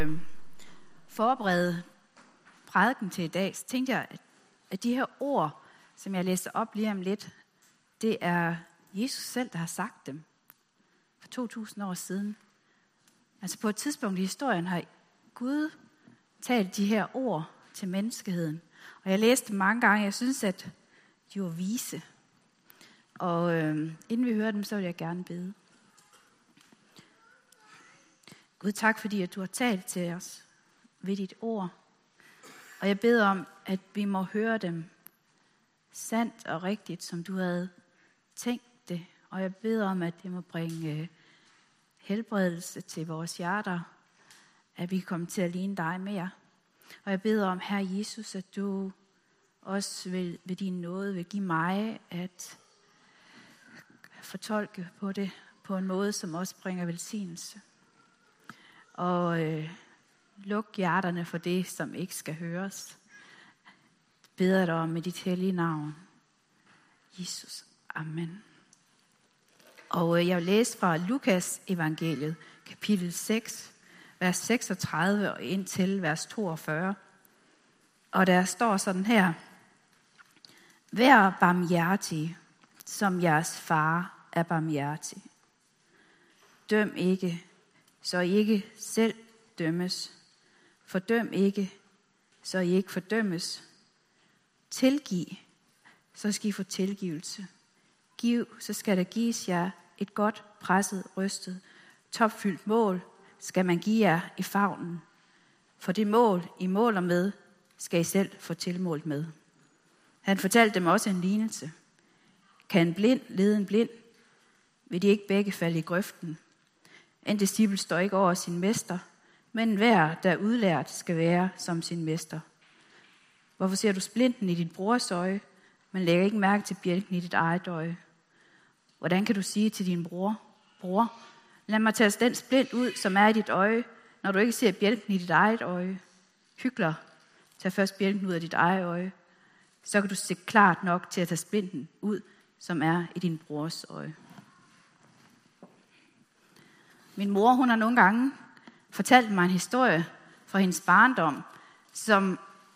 forberede prædiken til i dag, så tænkte jeg, at de her ord, som jeg læser op lige om lidt, det er Jesus selv, der har sagt dem for 2000 år siden. Altså på et tidspunkt i historien har Gud talt de her ord til menneskeheden. Og jeg læste dem mange gange. Jeg synes, at de var vise. Og inden vi hører dem, så vil jeg gerne bede. Gud, tak fordi, at du har talt til os ved dit ord. Og jeg beder om, at vi må høre dem sandt og rigtigt, som du havde tænkt det. Og jeg beder om, at det må bringe helbredelse til vores hjerter, at vi kommer til at ligne dig mere. Og jeg beder om, Herre Jesus, at du også ved din nåde vil give mig at fortolke på det på en måde, som også bringer velsignelse. Og luk hjerterne for det, som ikke skal høres. Jeg beder dig om med dit hellige navn. Jesus. Amen. Og jeg vil læse fra Lukas evangeliet, kapitel 6, vers 36 og indtil vers 42. Og der står sådan her: Vær barmhjertige, som jeres far er barmhjertig. Døm ikke, så I ikke selv dømmes. Fordøm ikke, så I ikke fordømmes. Tilgiv, så skal I få tilgivelse. Giv, så skal der gives jer et godt presset, rystet, topfyldt mål, skal man give jer i favnen. For det mål, I måler med, skal I selv få tilmålt med. Han fortalte dem også en lignelse. Kan en blind lede en blind? Vil de ikke begge falde i grøften? En disciple står ikke over sin mester, men hver, der er udlært, skal være som sin mester. Hvorfor ser du splinten i din brors øje, men lægger ikke mærke til bjælken i dit eget øje? Hvordan kan du sige til din bror, lad mig tage den splint ud, som er i dit øje, når du ikke ser bjælken i dit eget øje? Hykler, tag først bjælken ud af dit eget øje, så kan du se klart nok til at tage splinten ud, som er i din brors øje. Min mor, hun har nogle gange fortalt mig en historie fra hendes barndom, som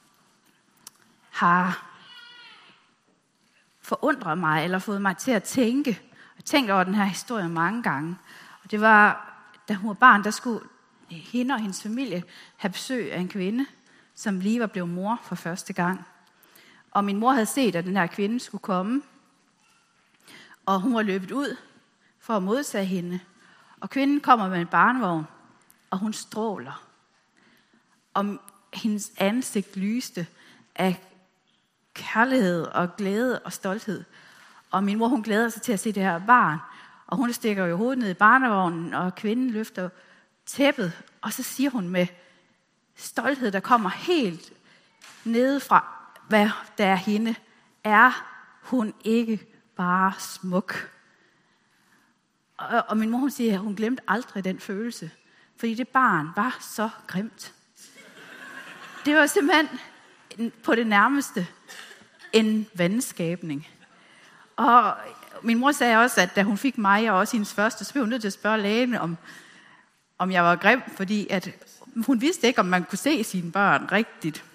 har forundret mig, eller fået mig til at tænke. Jeg tænkte over den her historie mange gange. Og det var, da hun var barn, der skulle hende og hendes familie have besøg af en kvinde, som lige var blevet mor for første gang. Og min mor havde set, at den her kvinde skulle komme, og hun var løbet ud for at modtage hende. Og kvinden kommer med en barnevogn, og hun stråler. Og hendes ansigt lyste af kærlighed og glæde og stolthed. Og min mor, hun glæder sig til at se det her barn. Og hun stikker jo hovedet ned i barnevognen, og kvinden løfter tæppet. Og så siger hun med stolthed, der kommer helt nede fra, hvad der er hende, er hun ikke bare smuk. Og min mor, hun siger, at hun glemte aldrig den følelse. Fordi det barn var så grimt. Det var simpelthen på det nærmeste en vandskabning. Og min mor sagde også, at da hun fik mig og også hendes første, så blev hun nødt til at spørge lægen, om jeg var grim, fordi at hun vidste ikke, om man kunne se sine børn rigtigt.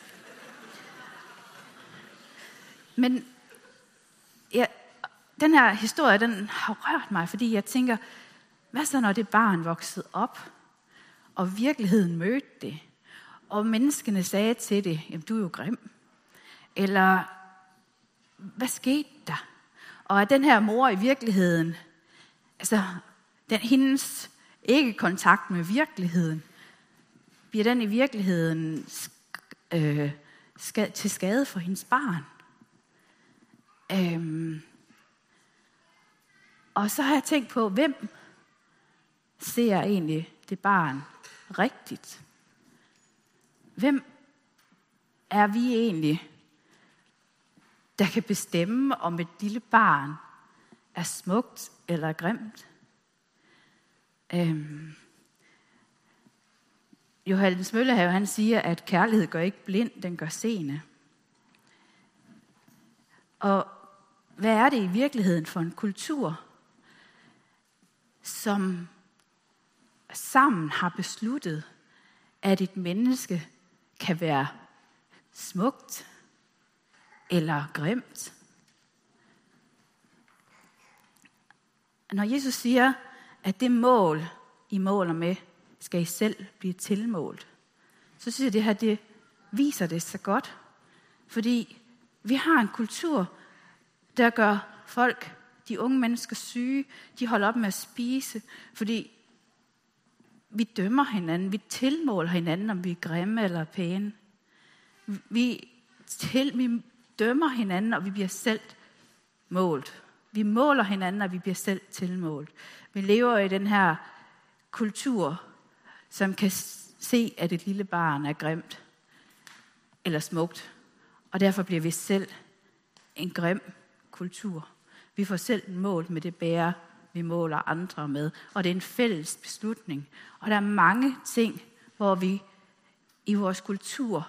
Men ja, den her historie, den har rørt mig, fordi jeg tænker, hvad så når det barn voksede op, og virkeligheden mødte det, og menneskene sagde til det, jamen du er jo grim. Eller, hvad skete der? Og at den her mor i virkeligheden, altså hendes ikke kontakt med virkeligheden, bliver den i virkeligheden til skade for hendes barn. Og så har jeg tænkt på, hvem ser egentlig det barn rigtigt? Hvem er vi egentlig, der kan bestemme, om et lille barn er smukt eller grimt? Johannes Møllehave, han siger, at kærlighed gør ikke blind, den gør seende. Og hvad er det i virkeligheden for en kultur, som sammen har besluttet, at et menneske kan være smukt eller grimt. Når Jesus siger, at det mål, I måler med, skal I selv blive tilmålt, så synes jeg, det her, det viser det så godt. Fordi vi har en kultur, der gør folk, de unge mennesker syge, de holder op med at spise, fordi vi dømmer hinanden, vi tilmåler hinanden, om vi er grimme eller pæne. Vi dømmer hinanden, og vi bliver selv målt. Vi måler hinanden, og vi bliver selv tilmålt. Vi lever i den her kultur, som kan se, at et lille barn er grimt eller smukt. Og derfor bliver vi selv en grim kultur. Vi får selv målt med det bære, vi måler andre med. Og det er en fælles beslutning. Og der er mange ting, hvor vi i vores kultur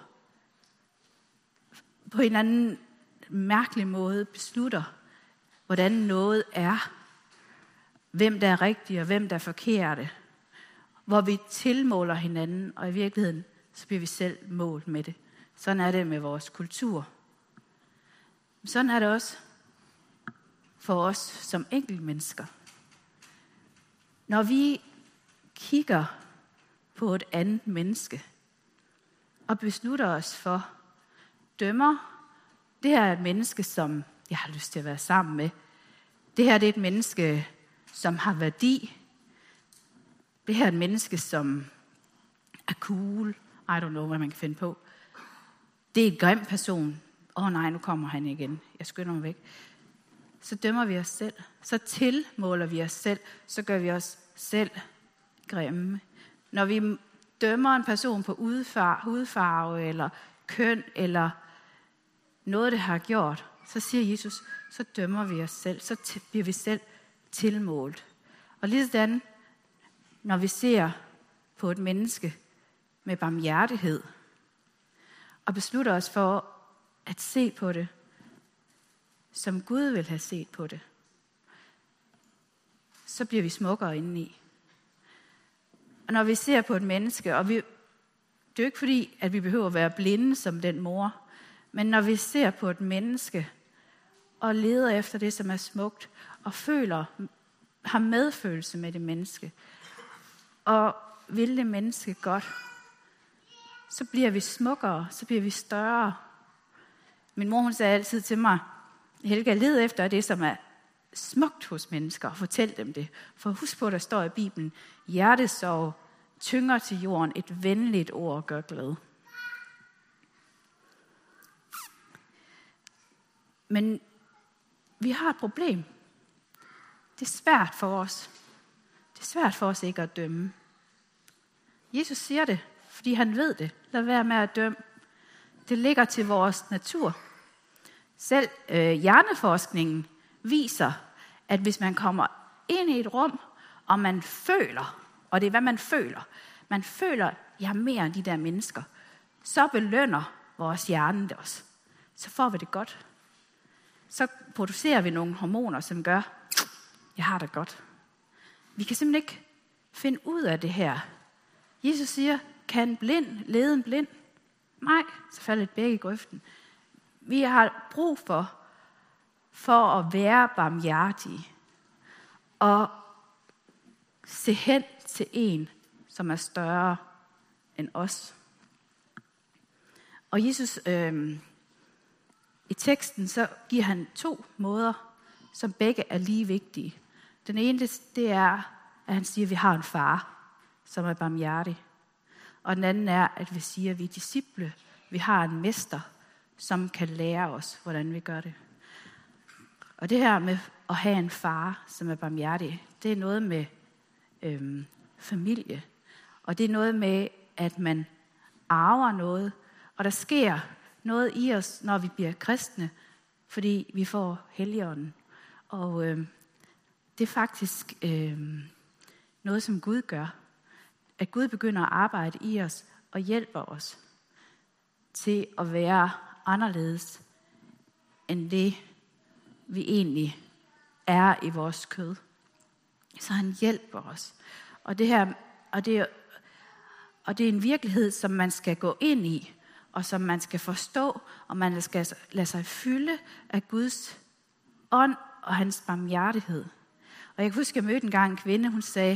på en eller anden mærkelig måde beslutter, hvordan noget er. Hvem der er rigtigt og hvem der er forkerte. Hvor vi tilmåler hinanden, og i virkeligheden så bliver vi selv målt med det. Sådan er det med vores kultur. Sådan er det også for os som enkeltmennesker. Når vi kigger på et andet menneske og beslutter os for, dømmer, det her er et menneske, som jeg har lyst til at være sammen med. Det her det er et menneske, som har værdi. Det her er et menneske, som er cool. I don't know, hvad man kan finde på. Det er en grim person. Nej, nu kommer han igen. Jeg skynder mig væk. Så dømmer vi os selv. Så tilmåler vi os selv. Så gør vi os selv grimme. Når vi dømmer en person på hudfarve eller køn eller noget, det har gjort, så siger Jesus, så dømmer vi os selv. Så bliver vi selv tilmålt. Og ligesådan, når vi ser på et menneske med barmhjertighed, og beslutter os for at se på det, som Gud vil have set på det, så bliver vi smukkere indeni. Og når vi ser på et menneske, og det er jo ikke fordi, at vi behøver at være blinde som den mor, men når vi ser på et menneske, og leder efter det, som er smukt, og har medfølelse med det menneske, og vil det menneske godt, så bliver vi smukkere, så bliver vi større. Min mor, hun sagde altid til mig, Helga, led efter det, som er smukt hos mennesker, og fortæl dem det. For husk på, der står i Bibelen, hjertesorg tynger til jorden, et venligt ord gør glad. Men vi har et problem. Det er svært for os. Det er svært for os ikke at dømme. Jesus siger det, fordi han ved det. Lad være med at dømme. Det ligger til vores natur. Selv hjerneforskningen viser, at hvis man kommer ind i et rum, og man føler, og det er hvad man føler, jeg er mere end de der mennesker, så belønner vores hjerne det os. Så får vi det godt. Så producerer vi nogle hormoner, som gør, jeg har det godt. Vi kan simpelthen ikke finde ud af det her. Jesus siger, kan en blind lede en blind? Nej, så falder et begge i grøften. Vi har brug for at være barmhjertige og se hen til en, som er større end os. Og Jesus, i teksten, så giver han 2 måder, som begge er lige vigtige. Den ene, det er, at han siger, at vi har en far, som er barmhjertig. Og den anden er, at vi siger, at vi er disciple. Vi har en mester, som kan lære os, hvordan vi gør det. Og det her med at have en far, som er barmhjertig, det er noget med familie. Og det er noget med, at man arver noget. Og der sker noget i os, når vi bliver kristne, fordi vi får Helligånden. Og det er faktisk noget, som Gud gør. At Gud begynder at arbejde i os og hjælper os til at være anderledes end det, vi egentlig er i vores kød. Så han hjælper os. Og det her, Og det er en virkelighed, som man skal gå ind i, og som man skal forstå, og man skal lade sig fylde af Guds ånd og hans barmhjertighed. Og jeg kan huske, at jeg mødte en gang en kvinde,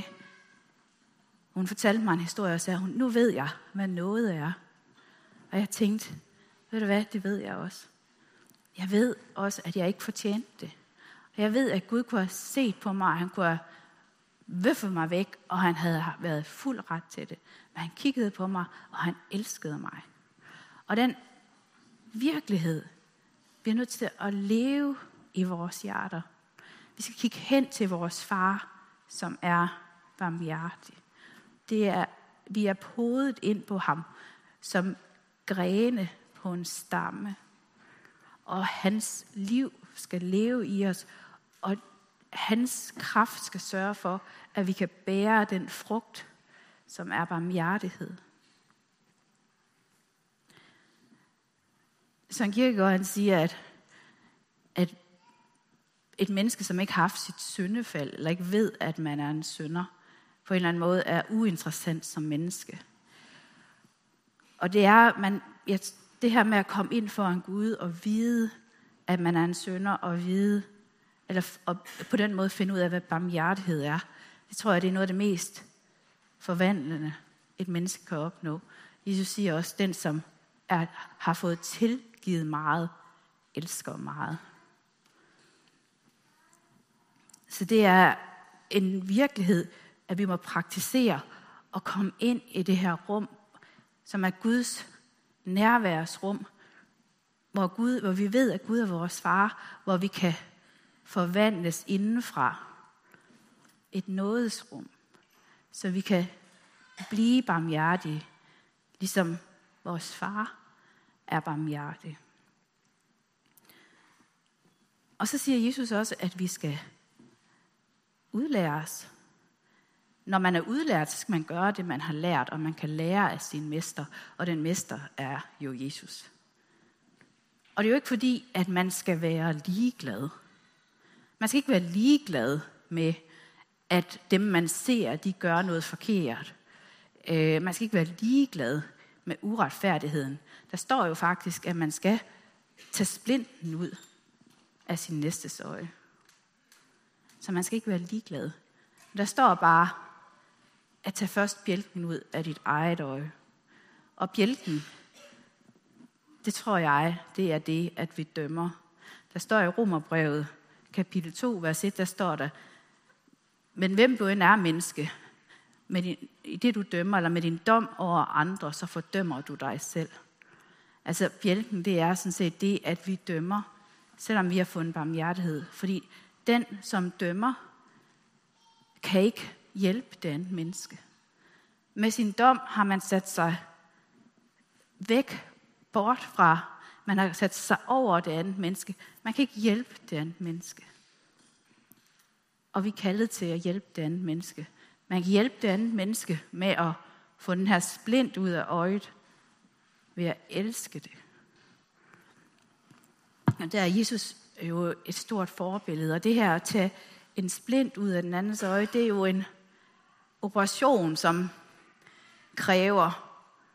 hun fortalte mig en historie, og sagde, nu ved jeg, hvad noget er. Og jeg tænkte, ved du hvad, det ved jeg også. Jeg ved også, at jeg ikke fortjente det. Og jeg ved, at Gud kunne have set på mig, han kunne have vøffet mig væk, og han havde været fuld ret til det. Men han kiggede på mig, og han elskede mig. Og den virkelighed bliver nødt til at leve i vores hjerter. Vi skal kigge hen til vores far, som er barmhjertig. Vi er podet ind på ham, som grene på en stamme. Og hans liv skal leve i os, og hans kraft skal sørge for, at vi kan bære den frugt, som er barmhjertighed. Søren Kierkegaard, han siger, at et menneske, som ikke har haft sit syndefald, eller ikke ved, at man er en synder, på en eller anden måde er uinteressant som menneske. Og det er, det her med at komme ind for en Gud og vide, at man er en synder, og på den måde finde ud af, hvad barmhjertighed er. Det tror jeg, det er noget af det mest forvandlende, et menneske kan opnå. Jesus siger også, den som har fået tilgivet meget, elsker meget. Så det er en virkelighed, at vi må praktisere og komme ind i det her rum, som er Guds nærværsrum, hvor vi ved, at Gud er vores far, hvor vi kan forvandles indenfra. Et nådesrum, så vi kan blive barmhjertige, ligesom vores far er barmhjertig. Og så siger Jesus også, at vi skal udlære os. Når man er udlært, så skal man gøre det, man har lært, og man kan lære af sin mester, og den mester er jo Jesus. Og det er jo ikke fordi, at man skal være ligeglad. Man skal ikke være ligeglad med, at dem, man ser, de gør noget forkert. Man skal ikke være ligeglad med uretfærdigheden. Der står jo faktisk, at man skal tage splinten ud af sin næstes øje. Så man skal ikke være ligeglad. Der står bare, at tage først bjælken ud af dit eget øje. Og bjælken, det tror jeg, det er det, at vi dømmer. Der står i Romerbrevet, kapitel 2, vers 1, der står der, men hvem du end er menneske, i det du dømmer, eller med din dom over andre, så fordømmer du dig selv. Altså bjælken, det er sådan set det, at vi dømmer, selvom vi har fundet barmhjertighed. Fordi den, som dømmer, kan ikke hjælpe det andet menneske. Med sin dom har man sat sig væk, bort fra, man har sat sig over det andet menneske. Man kan ikke hjælpe det andet menneske. Og vi er kaldet til at hjælpe det andet menneske. Man kan hjælpe det andet menneske med at få den her splint ud af øjet, ved at elske det. Og der er Jesus jo et stort forbillede, og det her at tage en splint ud af den andens øje, det er jo en operation, som kræver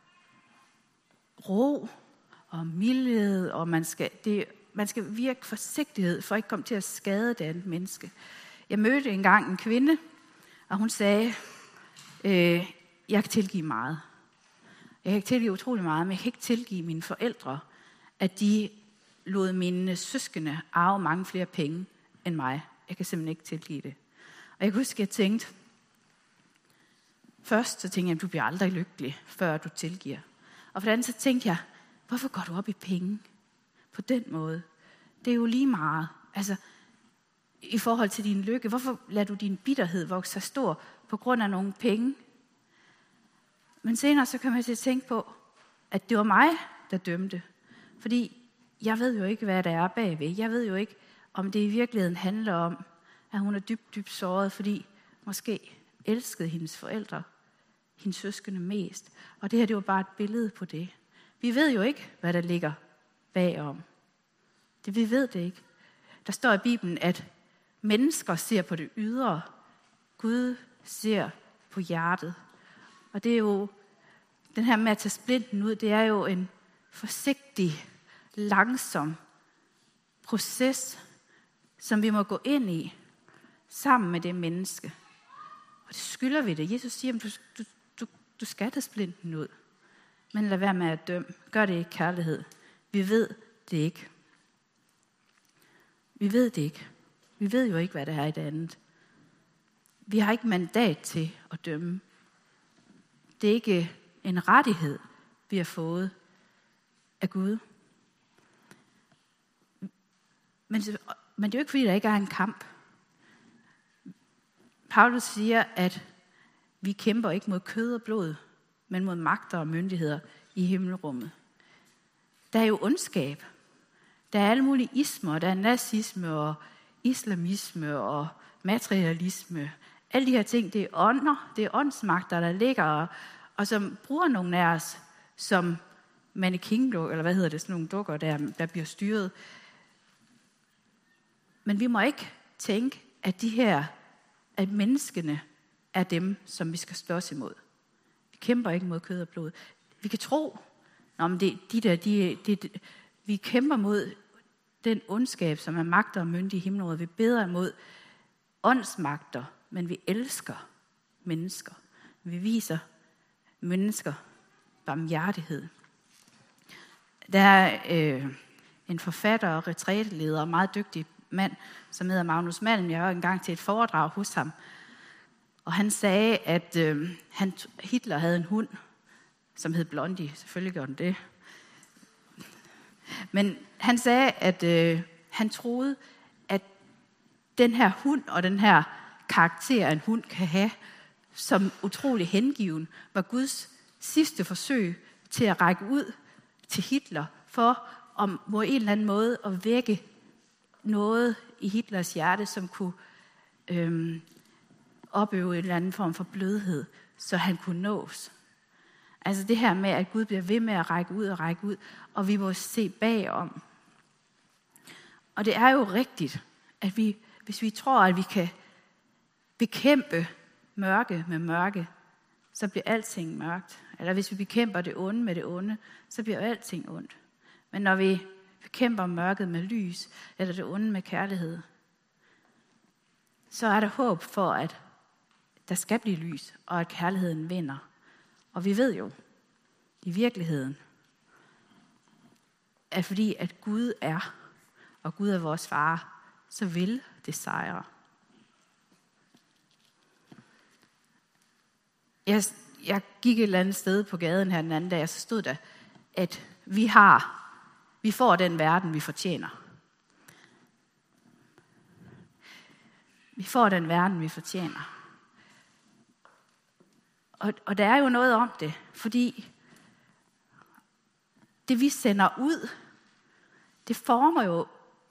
ro og mildhed, og man skal virke forsigtighed for at ikke komme til at skade det andet menneske. Jeg mødte engang en kvinde, og hun sagde, jeg kan tilgive meget. Jeg kan ikke tilgive utrolig meget, men jeg kan ikke tilgive mine forældre, at de lod mine søskende arve mange flere penge end mig. Jeg kan simpelthen ikke tilgive det. Og jeg kan huske, at jeg tænkte, først så tænkte jeg, at du bliver aldrig lykkelig, før du tilgiver. Og for det andet så tænkte jeg, hvorfor går du op i penge på den måde? Det er jo lige meget. Altså, i forhold til din lykke, hvorfor lader du din bitterhed vokse sig stor på grund af nogle penge? Men senere så kom jeg til at tænke på, at det var mig, der dømte. Fordi jeg ved jo ikke, hvad der er bagved. Jeg ved jo ikke, om det i virkeligheden handler om, at hun er dybt, dybt såret, fordi måske elskede hendes forældre, hendes søskende mest. Og det her, det var bare et billede på det. Vi ved jo ikke, hvad der ligger bagom. Vi ved det ikke. Der står i Bibelen, at mennesker ser på det ydre. Gud ser på hjertet. Og det er jo den her med at tage splinten ud, det er jo en forsigtig, langsom proces, som vi må gå ind i sammen med det menneske. Og det skylder vi det. Jesus siger, at du skal tage splinten ud. Men lad være med at dømme. Gør det i kærlighed. Vi ved det ikke. Vi ved det ikke. Vi ved jo ikke, hvad det er i det andet. Vi har ikke mandat til at dømme. Det er ikke en rettighed, vi har fået af Gud. Men det er jo ikke, fordi der ikke er en kamp. Paulus siger, at vi kæmper ikke mod kød og blod, men mod magter og myndigheder i himmelrummet. Der er jo ondskab. Der er alle mulige ismer. Der er nazisme og islamisme og materialisme. Alle de her ting, det er ånder, det er åndsmagter, der ligger og som bruger nogle af os som mannequin-dukker, eller hvad hedder det, sådan nogle dukker, der bliver styret. Men vi må ikke tænke, at menneskene er dem, som vi skal slås imod. Vi kæmper ikke mod kød og blod. Vi kan tro, vi kæmper mod den ondskab, som er magter og myndige i himmelrummet. Vi beder imod åndsmagter, men vi elsker mennesker. Vi viser mennesker barmhjertighed. Der er en forfatter og retræteleder og meget dygtig mand, som hedder Magnus Malm. Jeg var engang til et foredrag hos ham. Og han sagde, at Hitler havde en hund, som hed Blondie. Selvfølgelig gjorde den det. Men han sagde, at han troede, at den her hund og den her karakter, en hund kan have, som utrolig hengiven, var Guds sidste forsøg til at række ud til Hitler, for om på en eller anden måde at vække noget i Hitlers hjerte, som kunne opøve en eller anden form for blødhed, så han kunne nås. Altså det her med, at Gud bliver ved med at række ud, og vi må se bagom. Og det er jo rigtigt, at hvis vi tror, at vi kan bekæmpe mørke med mørke, så bliver alting mørkt. Eller hvis vi bekæmper det onde med det onde, så bliver alting ondt. Men når vi bekæmper mørket med lys, eller det onde med kærlighed, så er der håb for, at der skal blive lys, og at kærligheden vinder. Og vi ved jo, i virkeligheden, at fordi at Gud er, og Gud er vores far, så vil det sejre. Jeg gik et eller andet sted på gaden her den anden dag, og så stod der, at vi får den verden, vi fortjener. Vi får den verden, vi fortjener. Og der er jo noget om det, fordi det vi sender ud, det former jo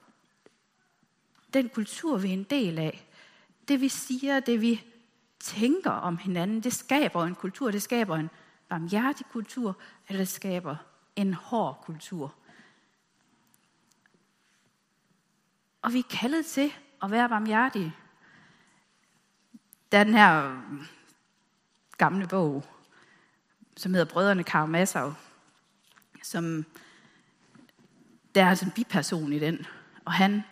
den kultur, vi er en del af. Det vi siger, det vi tænker om hinanden, det skaber en kultur, det skaber en barmhjertig kultur, eller det skaber en hård kultur. Og vi er kaldet til at være barmhjertige. Der er den her gamle bog, som hedder Brødrene Karamazov, som der er altså en biperson i den, og han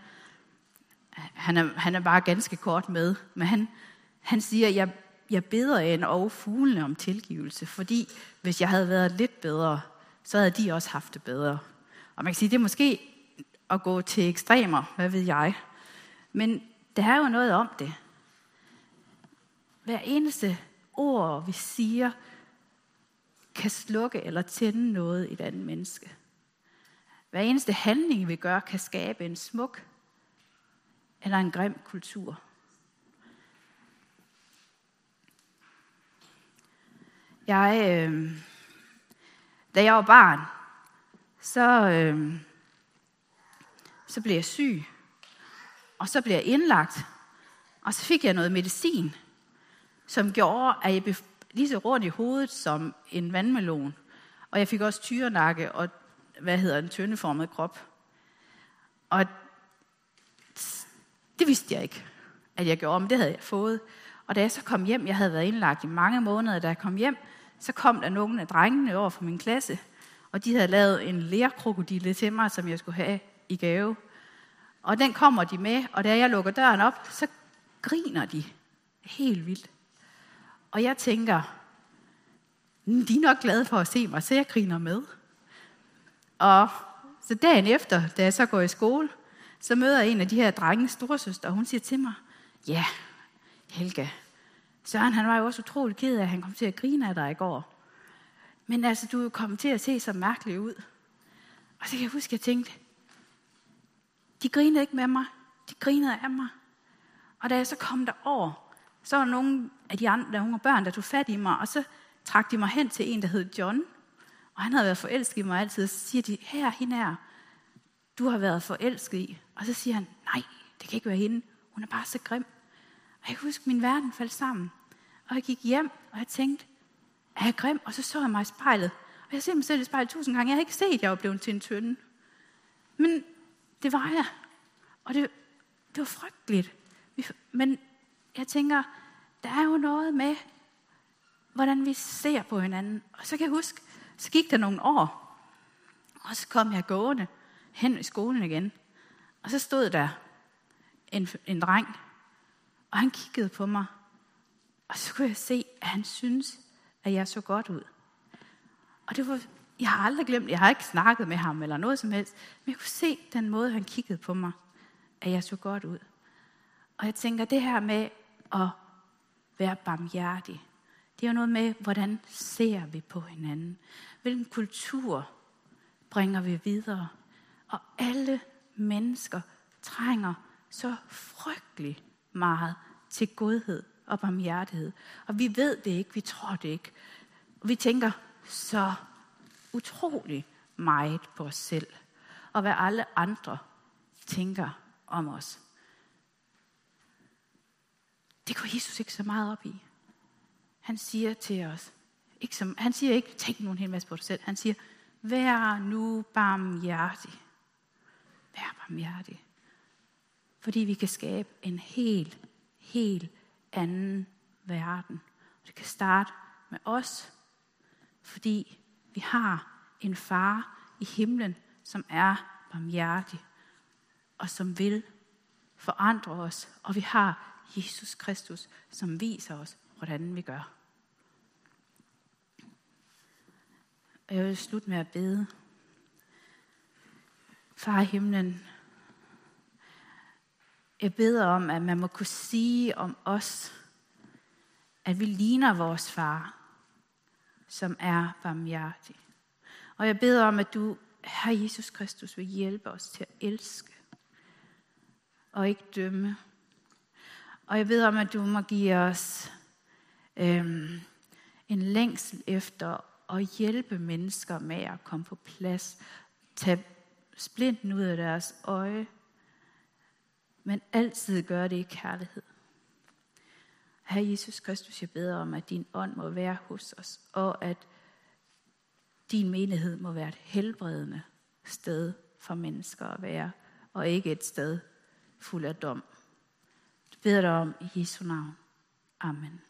er bare ganske kort med, men han siger, jeg beder en og fuglene om tilgivelse, fordi hvis jeg havde været lidt bedre, så havde de også haft det bedre. Og man kan sige, det er måske at gå til ekstremer, hvad ved jeg. Men der er jo noget om det. Hver eneste ord, vi siger, kan slukke eller tænde noget i et andet menneske. Hver eneste handling, vi gør, kan skabe en smuk eller en grim kultur. Da jeg var barn, så blev jeg syg, og så blev jeg indlagt, og så fik jeg noget medicin, som gjorde, at jeg blev lige så rundt i hovedet som en vandmelon. Og jeg fik også tyrenakke og, en tyndeformet krop. Og det vidste jeg ikke, at jeg gjorde, men det havde jeg fået. Og da jeg så kom hjem, jeg havde været indlagt i mange måneder, da jeg kom hjem, så kom der nogle af drengene over fra min klasse, og de havde lavet en lerkrokodille til mig, som jeg skulle have i gave. Og den kommer de med, og da jeg lukker døren op, så griner de helt vildt. Og jeg tænker, de er nok glade for at se mig, så jeg griner med. Og så dagen efter, da jeg så går i skole, så møder jeg en af de her drenges storesøster, og hun siger til mig, ja, Helga, Søren han var jo også utrolig ked af, at han kom til at grine af dig i går. Men altså, du er jo kommet til at se så mærkelig ud. Og så kan jeg huske, at jeg tænkte, de grinede ikke med mig, de grinede af mig. Og da jeg så kom derover, så var der nogle af de andre unge børn, der tog fat i mig, og så trak de mig hen til en, der hed John. Og han havde været forelsket i mig altid, og så siger de, hende her, du har været forelsket i. Og så siger han, nej, det kan ikke være hende, hun er bare så grim. Og jeg kan huske, at min verden faldt sammen. Og jeg gik hjem, og jeg tænkte, er jeg grim? Og så jeg mig i spejlet. Og jeg ser mig selv i spejlet 1000 gange. Jeg har ikke set, at jeg var blevet til en tynde. Men det var jeg. Og det var frygteligt. Men jeg tænker, der er jo noget med, hvordan vi ser på hinanden. Og så kan jeg huske, så gik der nogle år. Og så kom jeg gående hen i skolen igen. Og så stod der en dreng. Og han kiggede på mig. Og så kunne jeg se, at han syntes, at jeg så godt ud. Og det var, jeg har aldrig glemt, jeg har ikke snakket med ham eller noget som helst, men jeg kunne se den måde, han kiggede på mig, at jeg så godt ud. Og jeg tænker, det her med at være barmhjertig, det er jo noget med, hvordan ser vi på hinanden? Hvilken kultur bringer vi videre? Og alle mennesker trænger så frygtelig meget til godhed og barmhjertighed. Og vi ved det ikke, vi tror det ikke. Og vi tænker så utrolig meget på os selv, og hvad alle andre tænker om os. Det går Jesus ikke så meget op i. Han siger til os, han siger ikke, tænk nu en hel masse på dig selv. Han siger, vær nu barmhjertig. Vær barmhjertig. Fordi vi kan skabe en helt anden verden. Det kan starte med os, fordi vi har en far i himlen, som er barmhjertig, og som vil forandre os. Og vi har Jesus Kristus, som viser os, hvordan vi gør. Jeg vil slutte med at bede. Far i himlen, jeg beder om, at man må kunne sige om os, at vi ligner vores far, som er barmhjertig. Og jeg beder om, at du, Herre Jesus Kristus, vil hjælpe os til at elske og ikke dømme. Og jeg beder om, at du må give os en længsel efter at hjælpe mennesker med at komme på plads. Tag splinten ud af deres øje, men altid gør det i kærlighed. Herre Jesus Kristus, jeg beder om, at din ånd må være hos os, og at din menighed må være et helbredende sted for mennesker at være, og ikke et sted fuld af dom. Jeg beder dig om i Jesu navn. Amen.